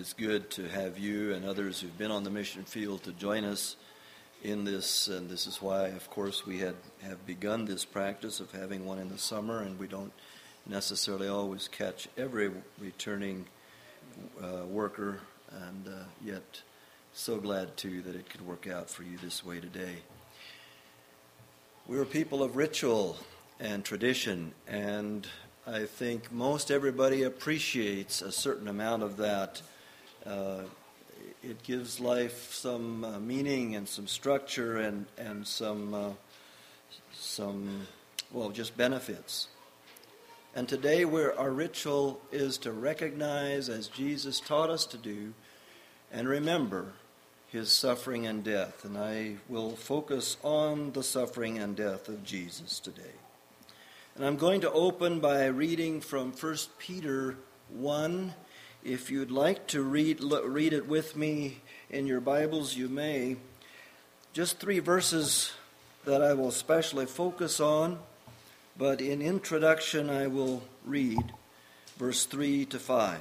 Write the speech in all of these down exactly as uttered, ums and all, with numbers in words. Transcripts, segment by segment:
is good to have you and others who've been on the mission field to join us in this, and this is why, of course, we had have begun this practice of having one in the summer, and we don't necessarily always catch every returning uh, worker, and uh, yet so glad, too, that it could work out for you this way today. We're people of ritual and tradition, and I think most everybody appreciates a certain amount of that. Uh, it gives life some uh, meaning and some structure and, and some, uh, some, well, just benefits. And today where our ritual is to recognize, as Jesus taught us to do, and remember his suffering and death. And I will focus on the suffering and death of Jesus today. And I'm going to open by reading from First Peter one. If you'd like to read read it with me in your Bibles, you may. Just three verses that I will especially focus on, but in introduction I will read verse three to five.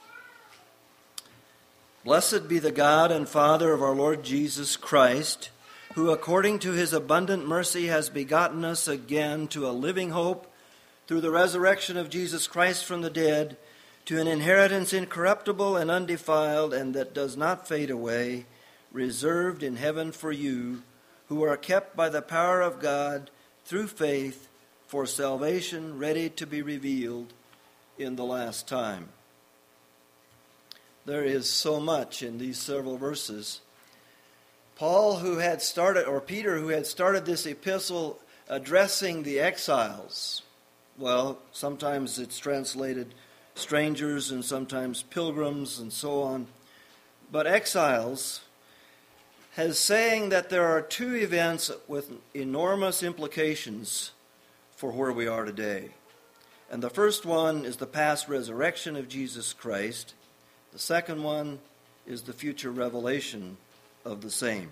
Blessed be the God and Father of our Lord Jesus Christ, who according to his abundant mercy has begotten us again to a living hope through the resurrection of Jesus Christ from the dead, to an inheritance incorruptible and undefiled, and that does not fade away, reserved in heaven for you, who are kept by the power of God through faith for salvation ready to be revealed in the last time. There is so much in these several verses. Paul, who had started, or Peter, who had started this epistle addressing the exiles. Well, sometimes it's translated strangers and sometimes pilgrims and so on. But exiles has saying that there are two events with enormous implications for where we are today. And the first one is the past resurrection of Jesus Christ. The second one is the future revelation of the same.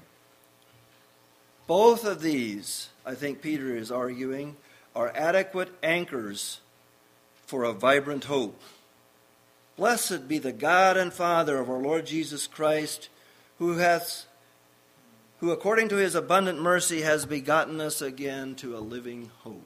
Both of these, I think Peter is arguing, are adequate anchors for a vibrant hope. Blessed be the God and Father of our Lord Jesus Christ, who hath, who according to his abundant mercy has begotten us again to a living hope.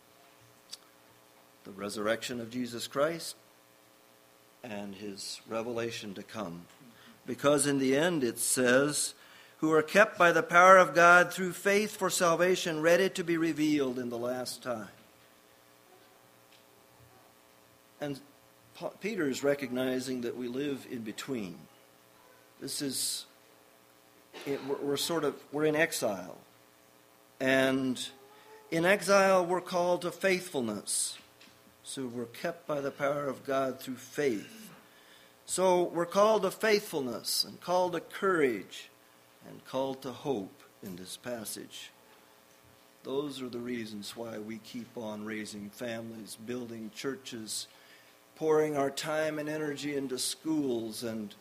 The resurrection of Jesus Christ and his revelation to come. Because in the end it says, who are kept by the power of God through faith for salvation ready to be revealed in the last time. And Peter is recognizing that we live in between. This is, it, we're, we're sort of, we're in exile. And in exile we're called to faithfulness. So we're kept by the power of God through faith. So we're called to faithfulness and called to courage and called to hope in this passage. Those are the reasons why we keep on raising families, building churches, pouring our time and energy into schools and,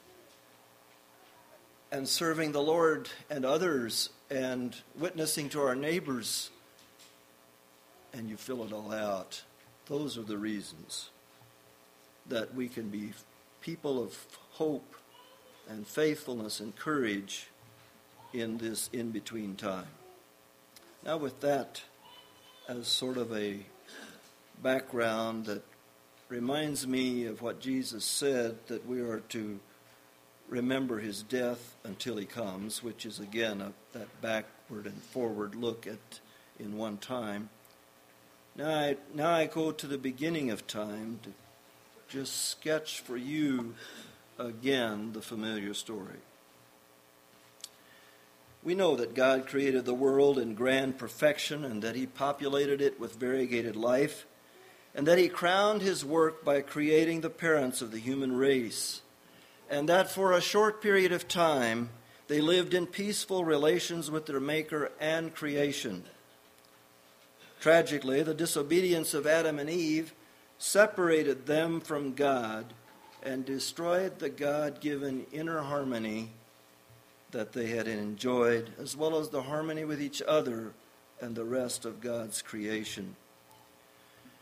and serving the Lord and others and witnessing to our neighbors. And you fill it all out. Those are the reasons that we can be people of hope and faithfulness and courage in this in-between time. Now with that as sort of a background that reminds me of what Jesus said, that we are to remember his death until he comes, which is again a, that backward and forward look at in one time. Now I, now I go to the beginning of time to just sketch for you again the familiar story. We know that God created the world in grand perfection and that he populated it with variegated life, and that he crowned his work by creating the parents of the human race, and that for a short period of time they lived in peaceful relations with their Maker and creation. Tragically, the disobedience of Adam and Eve separated them from God and destroyed the God-given inner harmony that they had enjoyed, as well as the harmony with each other and the rest of God's creation.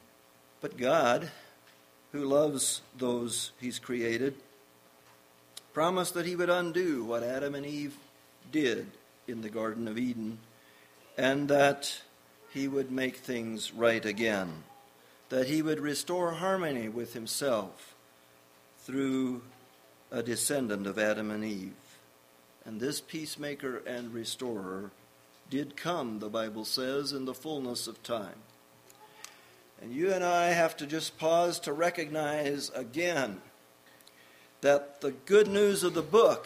But God, who loves those he's created, promised that he would undo what Adam and Eve did in the Garden of Eden, and that he would make things right again, that he would restore harmony with himself through a descendant of Adam and Eve. And this peacemaker and restorer did come, the Bible says, in the fullness of time. And you and I have to just pause to recognize again that the good news of the book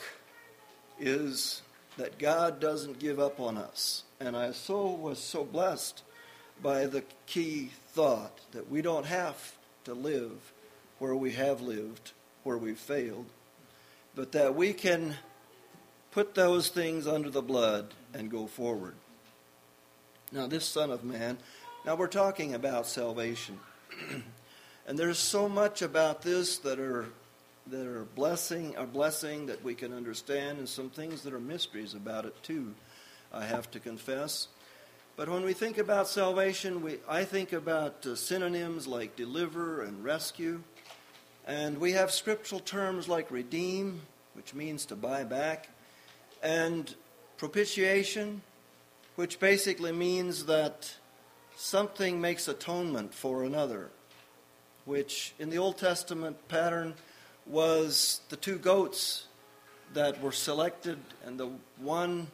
is that God doesn't give up on us. And I so was so blessed by the key thought that we don't have to live where we have lived, where we've failed, but that we can put those things under the blood and go forward. Now, this Son of Man, now we're talking about salvation. And there's so much about this that are that are blessing, a blessing that we can understand, and some things that are mysteries about it too, I have to confess. But when we think about salvation, we I think about uh, synonyms like deliver and rescue. And we have scriptural terms like redeem, which means to buy back, and propitiation, which basically means that something makes atonement for another, which in the Old Testament pattern was the two goats that were selected, and the one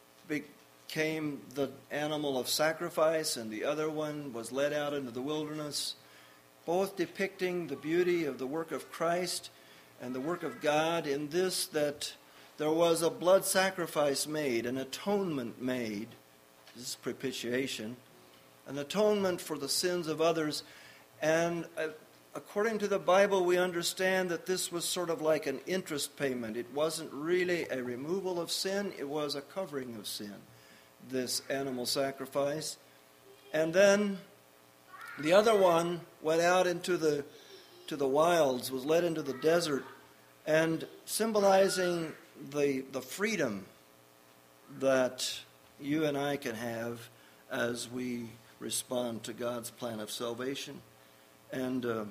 became the animal of sacrifice, and the other one was led out into the wilderness, both depicting the beauty of the work of Christ and the work of God in this, that there was a blood sacrifice made, an atonement made. This is propitiation, an atonement for the sins of others. And uh, according to the Bible, we understand that this was sort of like an interest payment. It wasn't really a removal of sin, it was a covering of sin, this animal sacrifice. And then the other one went out into the to the wilds, was led into the desert, and symbolizing the the freedom that you and I can have as we respond to God's plan of salvation. And uh,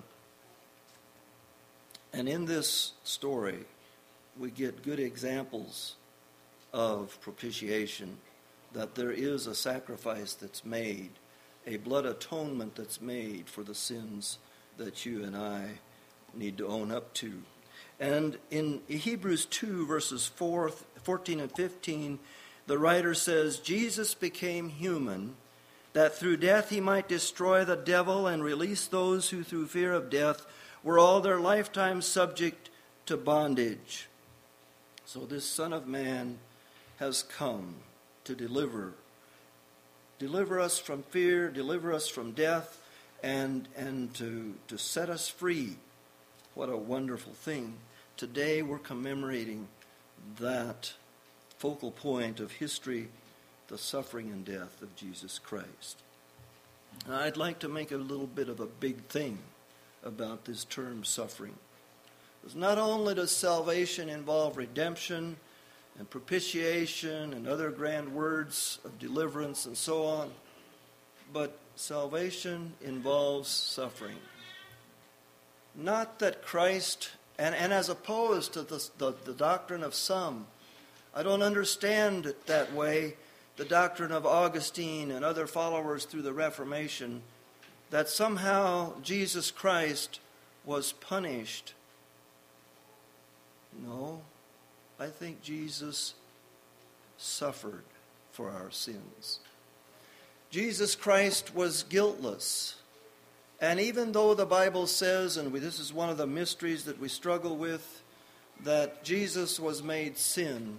and in this story, we get good examples of propitiation, that there is a sacrifice that's made, a blood atonement that's made for the sins that you and I need to own up to. And in Hebrews two, verses four, fourteen and fifteen, the writer says, Jesus became human, that through death he might destroy the devil and release those who through fear of death were all their lifetime subject to bondage. So this Son of Man has come to deliver. Deliver us from fear, deliver us from death, and, and to, to set us free. What a wonderful thing. Today we're commemorating that focal point of history, the suffering and death of Jesus Christ. And I'd like to make a little bit of a big thing about this term suffering. Because not only does salvation involve redemption and propitiation and other grand words of deliverance and so on, but salvation involves suffering. Not that Christ, and, and as opposed to the, the, the doctrine of some, I don't understand it that way, the doctrine of Augustine and other followers through the Reformation, that somehow Jesus Christ was punished. No, I think Jesus suffered for our sins. Jesus Christ was guiltless. And even though the Bible says, and we, this is one of the mysteries that we struggle with, that Jesus was made sin,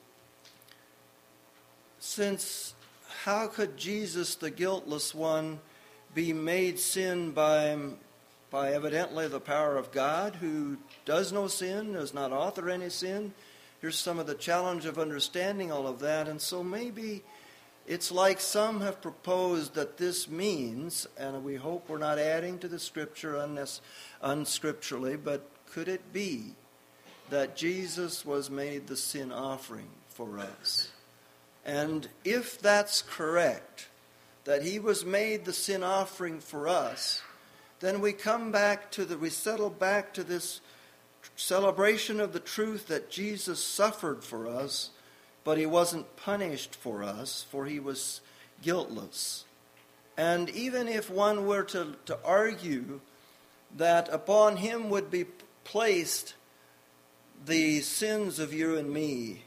since how could Jesus, the guiltless one, be made sin by, by evidently the power of God, who does no sin, does not author any sin? Here's some of the challenge of understanding all of that. And so maybe it's like some have proposed that this means, and we hope we're not adding to the scripture unless, unscripturally, but could it be that Jesus was made the sin offering for us? And if that's correct, that he was made the sin offering for us, then we come back to the, we settle back to this celebration of the truth that Jesus suffered for us, but he wasn't punished for us, for he was guiltless. And even if one were to, to argue that upon him would be placed the sins of you and me,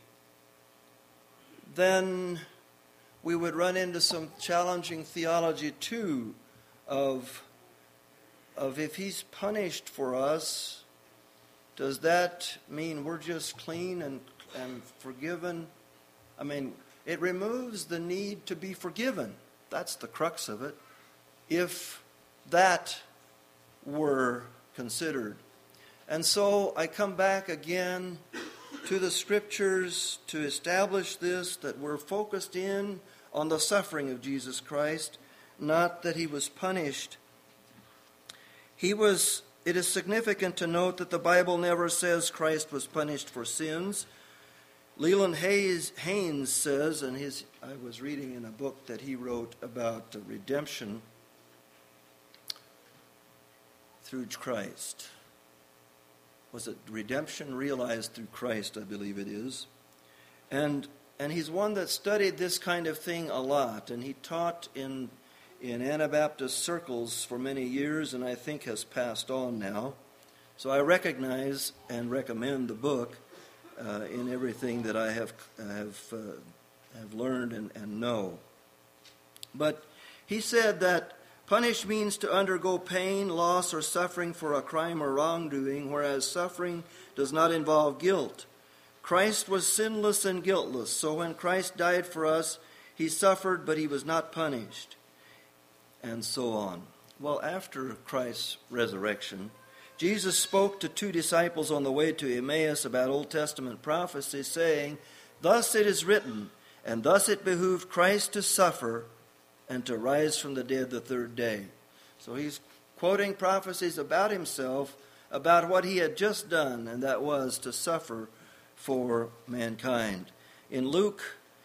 then we would run into some challenging theology too of, of if he's punished for us, does that mean we're just clean and, and forgiven? I mean, it removes the need to be forgiven. That's the crux of it. If that were considered. And so I come back again to the Scriptures to establish this, that we're focused in on the suffering of Jesus Christ, not that he was punished. He was, it is significant to note that the Bible never says Christ was punished for sins. Leland Hayes, Haynes says, and his, I was reading in a book that he wrote about redemption through Christ. Was it redemption realized through Christ, I believe it is. And and he's one that studied this kind of thing a lot, and he taught in in Anabaptist circles for many years, and I think has passed on now. So I recognize and recommend the book uh, in everything that I have have uh, have learned and, and know. But he said that punish means to undergo pain, loss, or suffering for a crime or wrongdoing, whereas suffering does not involve guilt. Christ was sinless and guiltless, so when Christ died for us, he suffered, but he was not punished, and so on. Well, after Christ's resurrection, Jesus spoke to two disciples on the way to Emmaus about Old Testament prophecy, saying, "Thus it is written, and thus it behooved Christ to suffer and to rise from the dead the third day." So he's quoting prophecies about himself, about what he had just done, and that was to suffer for mankind. In Luke,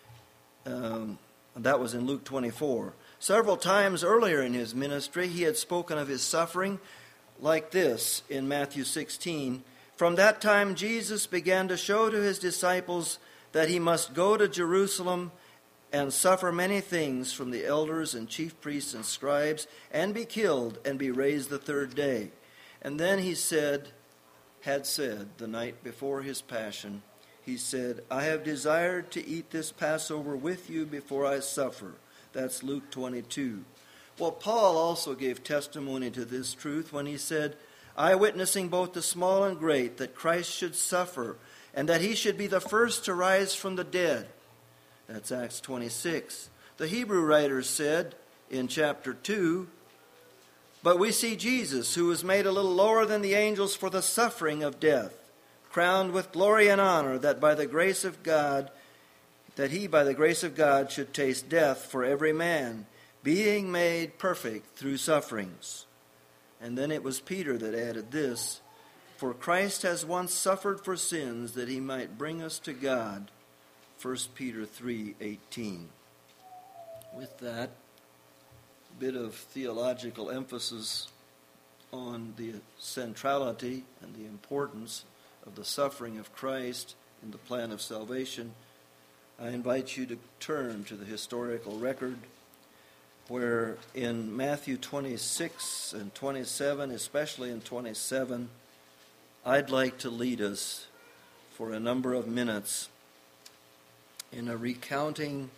um, that was in Luke twenty-four. Several times earlier in his ministry, he had spoken of his suffering like this in Matthew sixteen. From that time, Jesus began to show to his disciples that he must go to Jerusalem and suffer many things from the elders and chief priests and scribes, and be killed and be raised the third day. And then he said, had said, the night before his passion, he said, "I have desired to eat this Passover with you before I suffer." That's Luke twenty-two. Well, Paul also gave testimony to this truth when he said, "I witnessing both the small and great, that Christ should suffer, and that he should be the first to rise from the dead." That's Acts twenty-six. The Hebrew writer said in chapter two, "But we see Jesus, who was made a little lower than the angels for the suffering of death, crowned with glory and honor, that by the grace of God, that he by the grace of God should taste death for every man, being made perfect through sufferings." And then it was Peter that added this, "For Christ has once suffered for sins, that he might bring us to God." First Peter three eighteen. With that bit of theological emphasis on the centrality and the importance of the suffering of Christ in the plan of salvation, I invite you to turn to the historical record where in Matthew twenty-six and twenty-seven, especially in twenty-seven, I'd like to lead us for a number of minutes in a recounting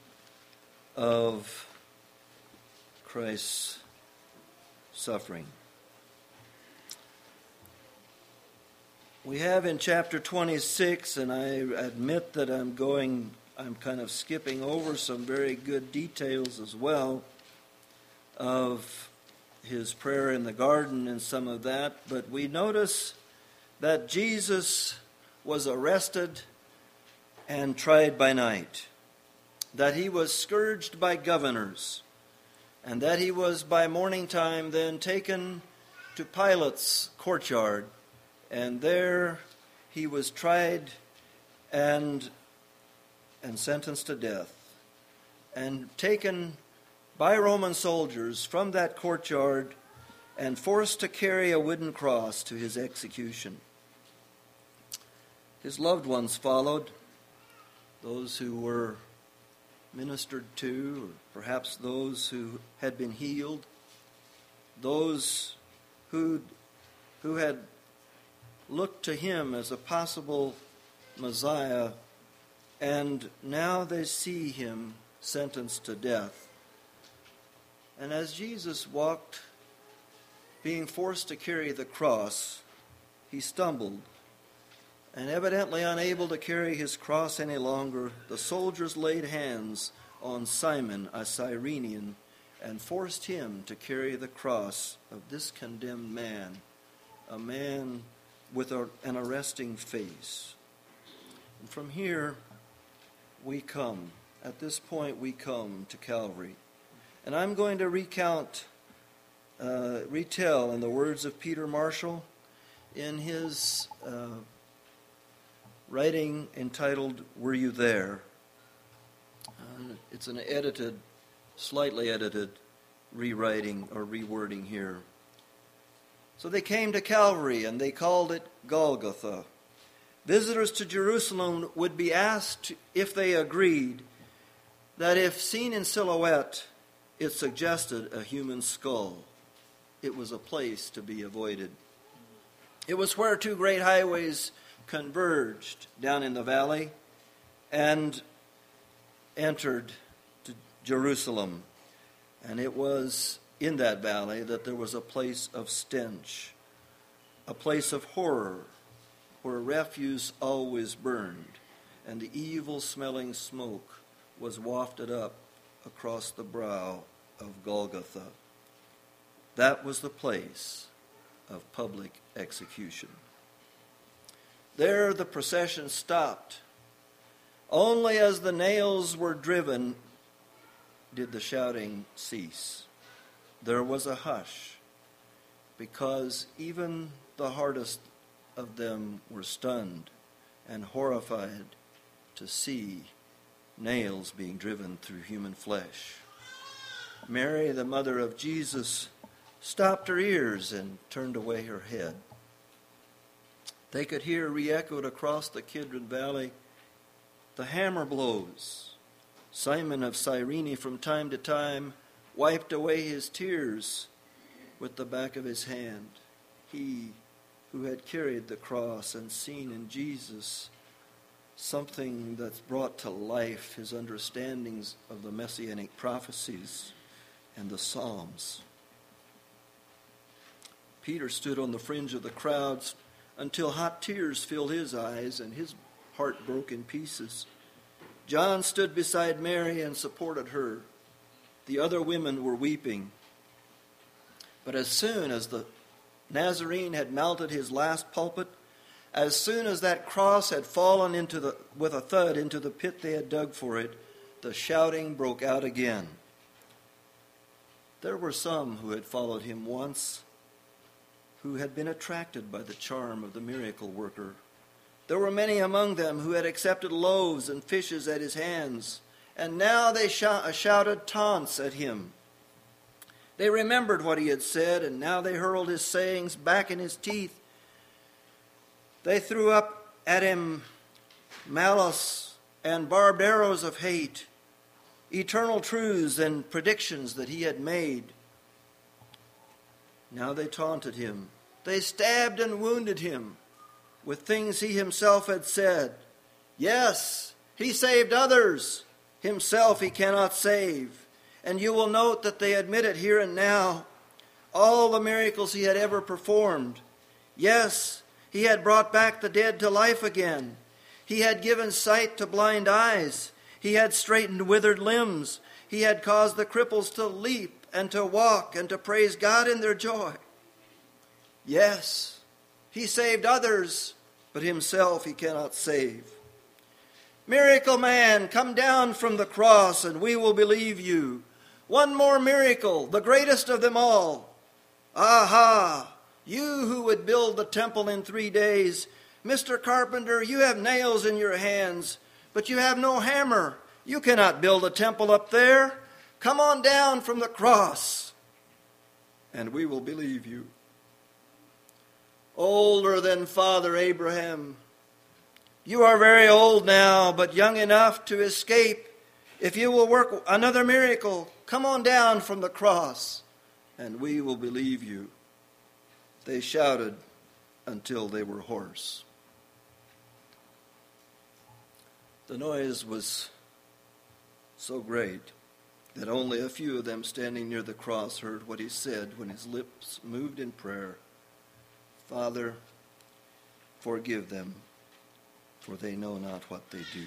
of Christ's suffering. We have in chapter twenty-six, and I admit that I'm going, I'm kind of skipping over some very good details as well of his prayer in the garden and some of that, but we notice that Jesus was arrested and tried by night, that he was scourged by governors, and that he was by morning time then taken to Pilate's courtyard, and there he was tried and and sentenced to death, and taken by Roman soldiers from that courtyard and forced to carry a wooden cross to his execution. His loved ones followed, those who were ministered to, or perhaps those who had been healed, those who who had looked to him as a possible Messiah, and now they see him sentenced to death. And as Jesus walked, being forced to carry the cross, he stumbled, and evidently unable to carry his cross any longer, the soldiers laid hands on Simon, a Cyrenian, and forced him to carry the cross of this condemned man, a man with a, an arresting face. And from here, we come. At this point, we come to Calvary. And I'm going to recount, uh, retell in the words of Peter Marshall in his uh, writing entitled, Were You There? Uh, it's an edited, slightly edited rewriting or rewording here. So they came to Calvary and they called it Golgotha. Visitors to Jerusalem would be asked if they agreed that if seen in silhouette, it suggested a human skull. It was a place to be avoided. It was where two great highways converged down in the valley and entered to Jerusalem. And it was in that valley that there was a place of stench, a place of horror, where refuse always burned, and the evil-smelling smoke was wafted up across the brow of Golgotha. That was the place of public execution. There the procession stopped. Only as the nails were driven did the shouting cease. There was a hush, because even the hardest of them were stunned and horrified to see nails being driven through human flesh. Mary, the mother of Jesus, stopped her ears and turned away her head. They could hear re-echoed across the Kidron Valley the hammer blows. Simon of Cyrene from time to time wiped away his tears with the back of his hand. He who had carried the cross and seen in Jesus something that's brought to life his understandings of the messianic prophecies and the Psalms. Peter stood on the fringe of the crowds until hot tears filled his eyes and his heart broke in pieces. John stood beside Mary and supported her. The other women were weeping. But as soon as the Nazarene had mounted his last pulpit, as soon as that cross had fallen into the with a thud into the pit they had dug for it, the shouting broke out again. There were some who had followed him once, who had been attracted by the charm of the miracle worker. There were many among them who had accepted loaves and fishes at his hands, and now they shouted taunts at him. They remembered what he had said, and now they hurled his sayings back in his teeth. They threw up at him malice and barbed arrows of hate, eternal truths and predictions that he had made. Now they taunted him. They stabbed and wounded him with things he himself had said. Yes, he saved others. Himself he cannot save. And you will note that they admit it here and now. All the miracles he had ever performed. Yes, he had brought back the dead to life again. He had given sight to blind eyes. He had straightened withered limbs. He had caused the cripples to leap and to walk and to praise God in their joy. Yes, he saved others, but himself he cannot save. Miracle man, come down from the cross and we will believe you. One more miracle, the greatest of them all. Aha! You who would build the temple in three days, Mister Carpenter, you have nails in your hands, but you have no hammer. You cannot build a temple up there. Come on down from the cross, and we will believe you. Older than Father Abraham, You are very old now, but young enough to escape. If you will work another miracle, come on down from the cross, and we will believe you." They shouted until they were hoarse. The noise was so great that only a few of them standing near the cross heard what he said when his lips moved in prayer. "Father, forgive them, for they know not what they do."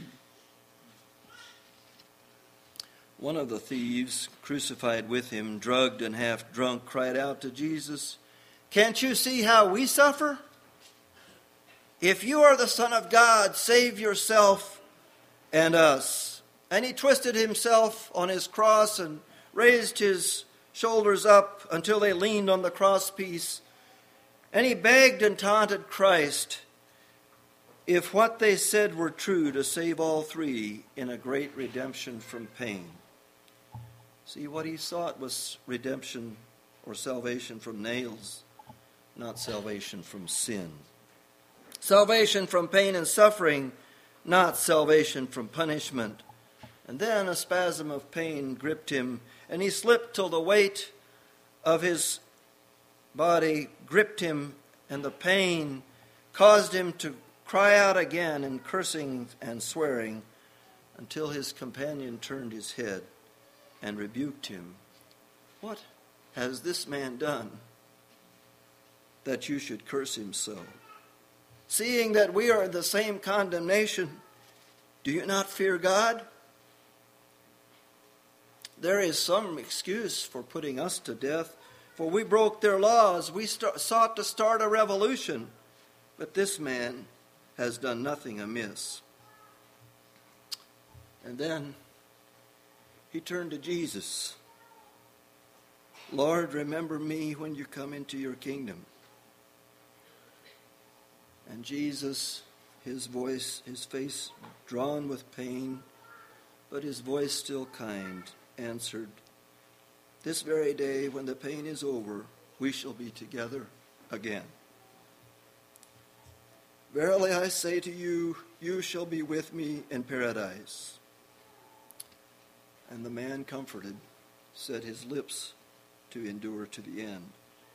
One of the thieves, crucified with him, drugged and half drunk, cried out to Jesus, "Can't you see how we suffer? If you are the Son of God, save yourself and us." And he twisted himself on his cross and raised his shoulders up until they leaned on the crosspiece. And he begged and taunted Christ, if what they said were true, to save all three in a great redemption from pain. See, what he sought was redemption or salvation from nails, not salvation from sin. Salvation from pain and suffering, not salvation from punishment. And then a spasm of pain gripped him, and he slipped till the weight of his body gripped him, and the pain caused him to cry out again in cursing and swearing, until his companion turned his head and rebuked him. "What has this man done, that you should curse him so? Seeing that we are in the same condemnation, do you not fear God? There is some excuse for putting us to death, for we broke their laws. We st- sought to start a revolution, but this man has done nothing amiss." And then he turned to Jesus. "Lord, remember me when you come into your kingdom." And Jesus, his voice, his face drawn with pain, but his voice still kind, answered, "This very day, when the pain is over, we shall be together again. Verily I say to you, you shall be with me in paradise." And the man, comforted, set his lips to endure to the end.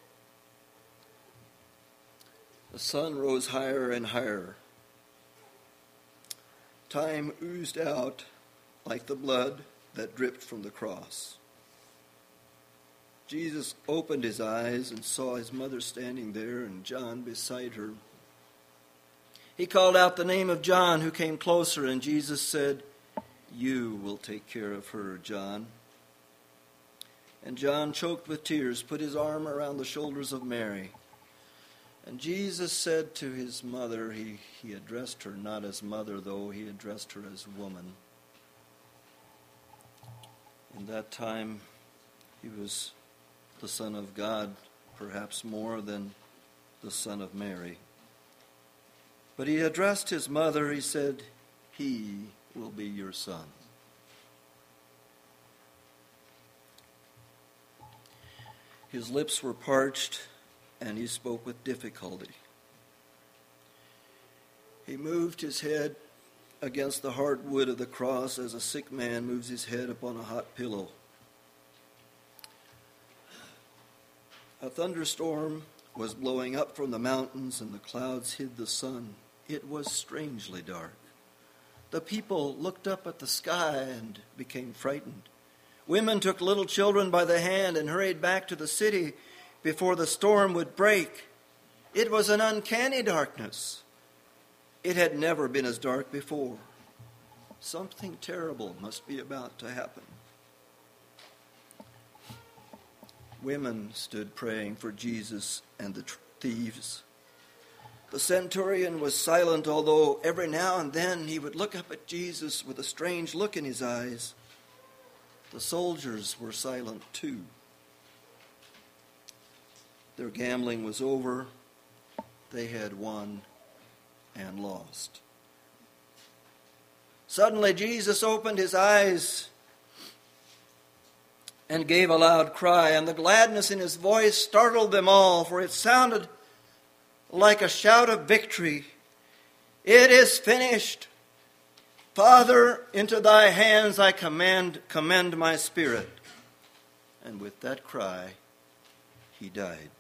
The sun rose higher and higher. Time oozed out like the blood that dripped from the cross. Jesus opened his eyes and saw his mother standing there and John beside her. He called out the name of John, who came closer, and Jesus said, "You will take care of her, John." And John, choked with tears, put his arm around the shoulders of Mary. And Jesus said to his mother, he, he addressed her not as mother, though he addressed her as woman. In that time, he was the Son of God, perhaps more than the Son of Mary. But he addressed his mother, he said, "He will be your son." His lips were parched, and he spoke with difficulty. He moved his head against the hard wood of the cross as a sick man moves his head upon a hot pillow. A thunderstorm was blowing up from the mountains, and the clouds hid the sun. It was strangely dark. The people looked up at the sky and became frightened. Women took little children by the hand and hurried back to the city before the storm would break. It was an uncanny darkness. It had never been as dark before. Something terrible must be about to happen. Women stood praying for Jesus and the thieves. The centurion was silent, although every now and then he would look up at Jesus with a strange look in his eyes. The soldiers were silent too. Their gambling was over. They had won and lost. Suddenly Jesus opened his eyes and gave a loud cry, and the gladness in his voice startled them all, for it sounded like a shout of victory. It is finished. Father, into thy hands I command, commend my spirit. And with that cry, he died.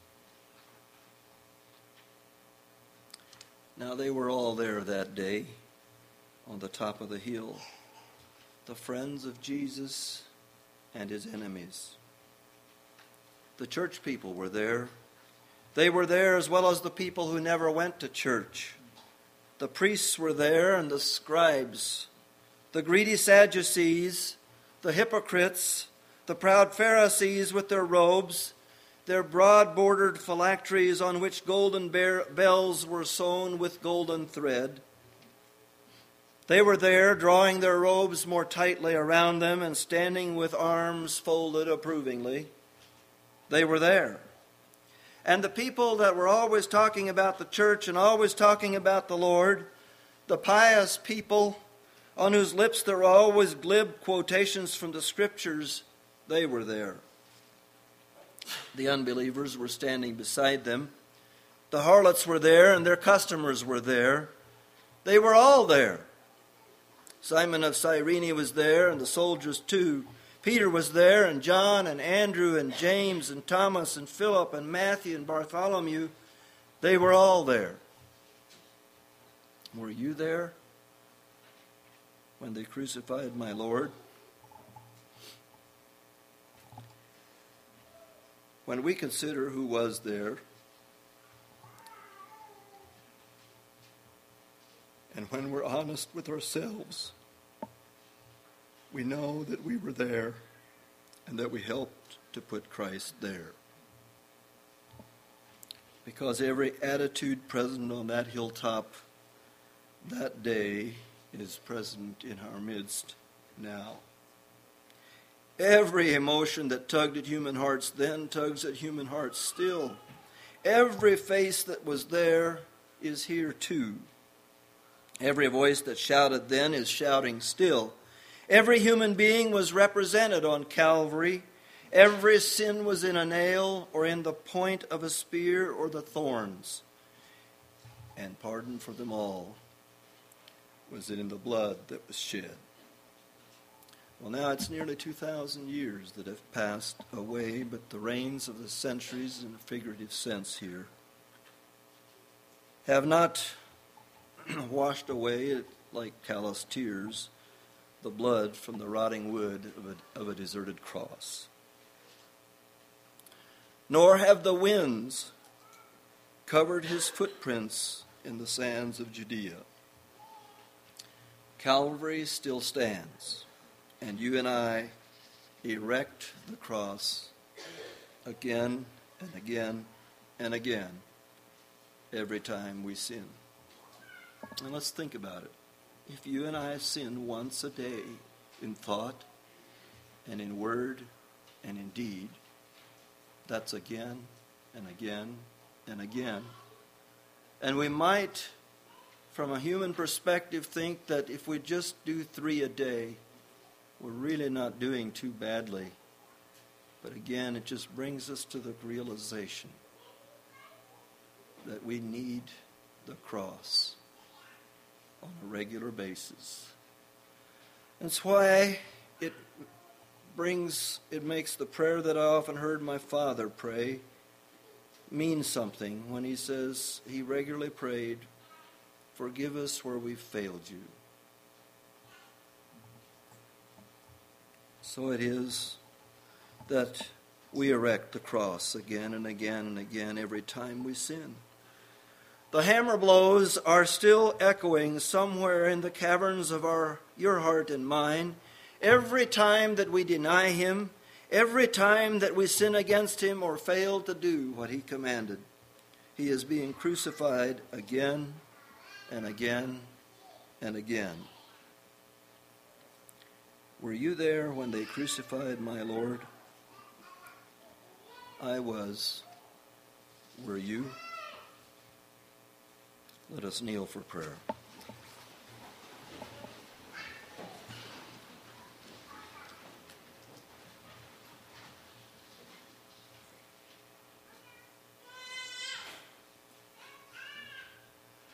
Now they were all there that day on the top of the hill, the friends of Jesus and his enemies. The church people were there. They were there as well as the people who never went to church. The priests were there and the scribes, the greedy Sadducees, the hypocrites, the proud Pharisees with their robes, their broad-bordered phylacteries on which golden bells were sewn with golden thread. They were there, drawing their robes more tightly around them and standing with arms folded approvingly. They were there. And the people that were always talking about the church and always talking about the Lord, the pious people on whose lips there were always glib quotations from the Scriptures, they were there. The unbelievers were standing beside them. The harlots were there and their customers were there. They were all there. Simon of Cyrene was there and the soldiers too. Peter was there, and John and Andrew and James and Thomas and Philip and Matthew and Bartholomew. They were all there. Were you there when they crucified my Lord? When we consider who was there, and when we're honest with ourselves, we know that we were there and that we helped to put Christ there. Because every attitude present on that hilltop that day is present in our midst now. Every emotion that tugged at human hearts then tugs at human hearts still. Every face that was there is here too. Every voice that shouted then is shouting still. Every human being was represented on Calvary. Every sin was in a nail or in the point of a spear or the thorns. And pardon for them all was in the blood that was shed. Well, now it's nearly two thousand years that have passed away, but the rains of the centuries, in a figurative sense here, have not washed away, like callous tears, the blood from the rotting wood of a, of a deserted cross. Nor have the winds covered his footprints in the sands of Judea. Calvary still stands, and you and I erect the cross again and again and again every time we sin. And let's think about it. If you and I sin once a day in thought and in word and in deed, that's again and again and again. And we might, from a human perspective, think that if we just do three a day, we're really not doing too badly. But again, it just brings us to the realization that we need the cross on a regular basis. That's why it brings, it makes the prayer that I often heard my father pray mean something when he says he regularly prayed, "Forgive us where we've failed you." So it is that we erect the cross again and again and again every time we sin. The hammer blows are still echoing somewhere in the caverns of our your heart and mine. Every time that we deny him, every time that we sin against him or fail to do what he commanded, he is being crucified again and again and again. Were you there when they crucified my Lord? I was. Were you? Let us kneel for prayer.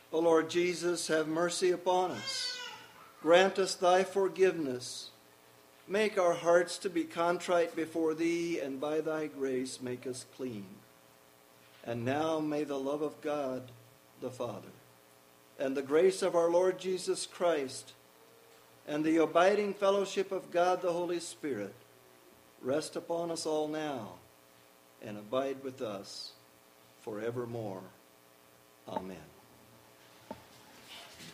O Lord Jesus, have mercy upon us. Grant us thy forgiveness. Make our hearts to be contrite before thee, and by thy grace make us clean. And now may the love of God the Father, and the grace of our Lord Jesus Christ, and the abiding fellowship of God the Holy Spirit rest upon us all now, and abide with us forevermore. Amen.